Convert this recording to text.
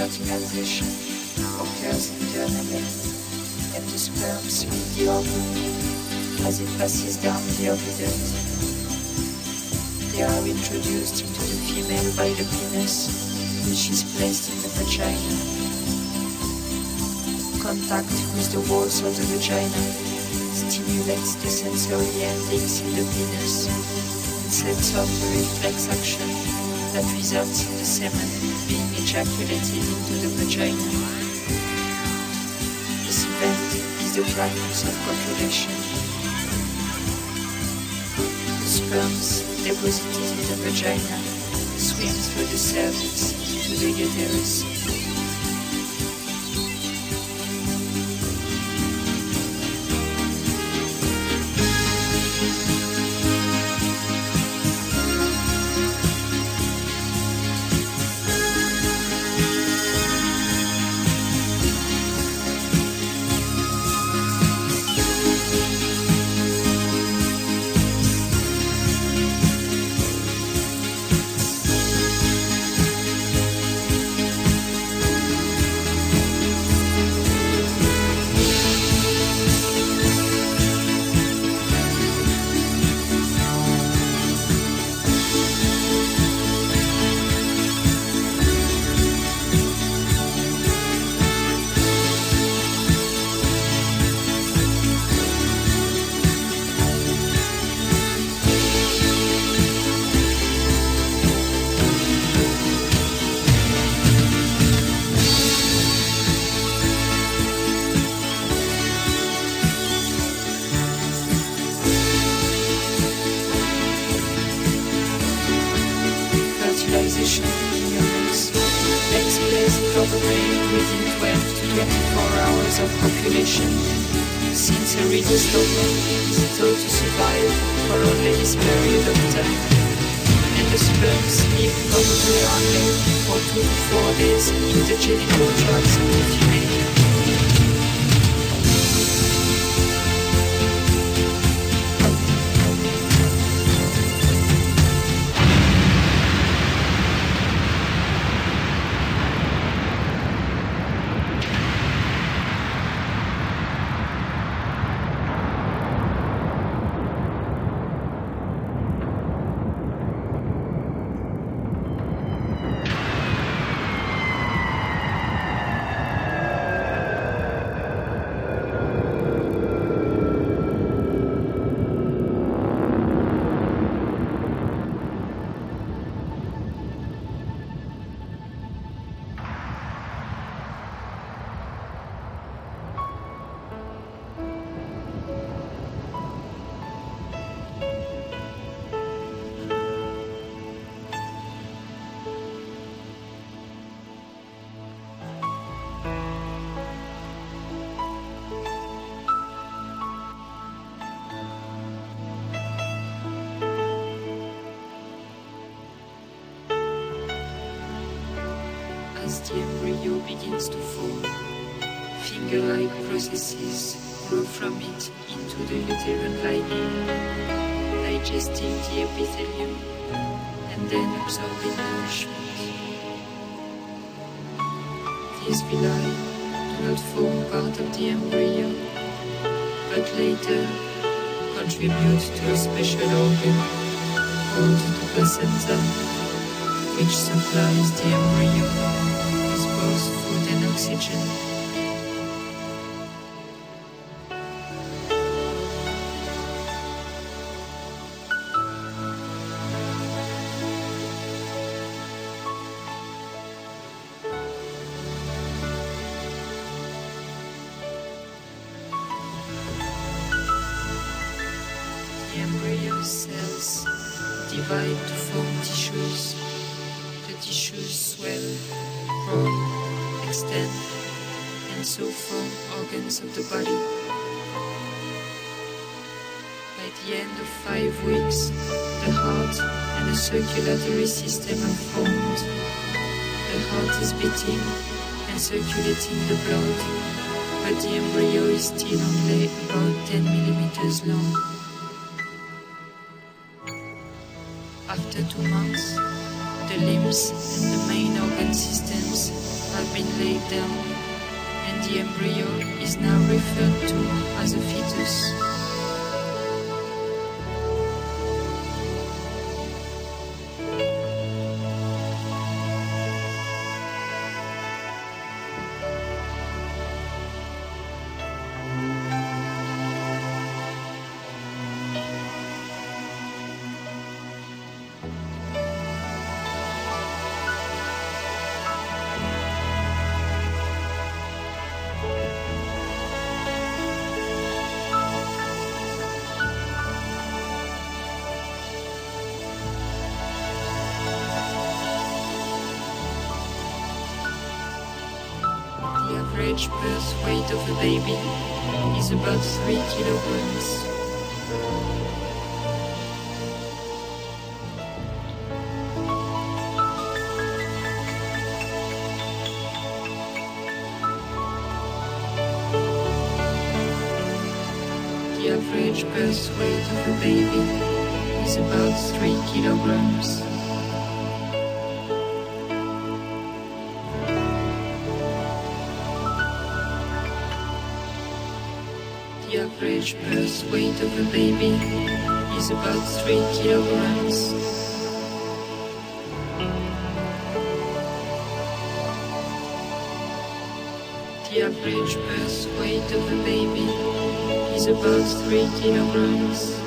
fertilization occurs internally, and the sperms leave the ovum as it passes down the oviduct. They are introduced into the female by the penis, which is placed in the vagina. Contact with the walls of the vagina stimulates the sensory endings in the penis and sets off a reflex action that results in the semen being ejaculated into the vagina. This event is the climax of copulation. The sperms deposited in the vagina swim through the cervix to the uterus. Fertilization in humans takes place probably within 12 to 24 hours of copulation, since a rhesus ovum is thought to survive for only this period of time, and the sperms live probably only for 2 to 4 days in the genital tracts of the female. As the embryo begins to form, finger-like processes grow from it into the uterine lining, digesting the epithelium and then absorbing nourishment. These villi do not form part of the embryo, but later contribute to a special organ called the placenta, which supplies the embryo with both food and oxygen. The embryo cells divide to form tissues. The tissues swell, grow, extend, and so form organs of the body. By the end of 5 weeks, the heart and the circulatory system are formed. The heart is beating and circulating the blood, but the embryo is still only about 10 millimeters long. After 2 months, the limbs and the main organ systems have been laid down, and the embryo is now referred to as a fetus. The average birth weight of a baby is about 3 kilograms. The average birth weight of a baby is about 3 kilograms. The average birth weight of a baby is about 3 kilograms. The average birth weight of a baby is about 3 kilograms.